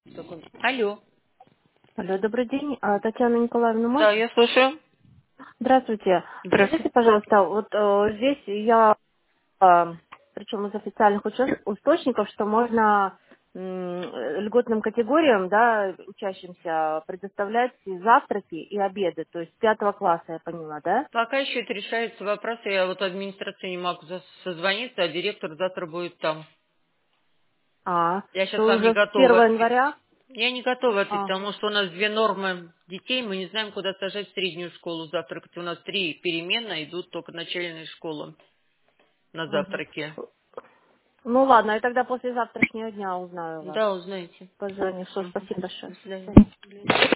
Алло. Алло, добрый день. Татьяна Николаевна, Да, можно? я слушаю. Здравствуйте. Здравствуйте. Скажите, пожалуйста, вот здесь я, причем из официальных источников, что можно льготным категориям, да, учащимся предоставлять и завтраки и обеды, то есть 5 класса, я поняла, да? Пока еще это решается вопрос, я вот администрации не могу созвониться, а директор завтра будет там. Я То сейчас вам не уже с готова 1 января? ответить. Я не готова ответить, А, потому что у нас две нормы детей, мы не знаем, куда сажать в среднюю школу завтракать. У нас 3 переменно идут только начальные школы на мгм. завтраке. Ну ладно, я тогда после завтрашнего дня узнаю вас. Да, узнаете. Позвоню. Все, Мгм. спасибо большое. До свидания. До свидания.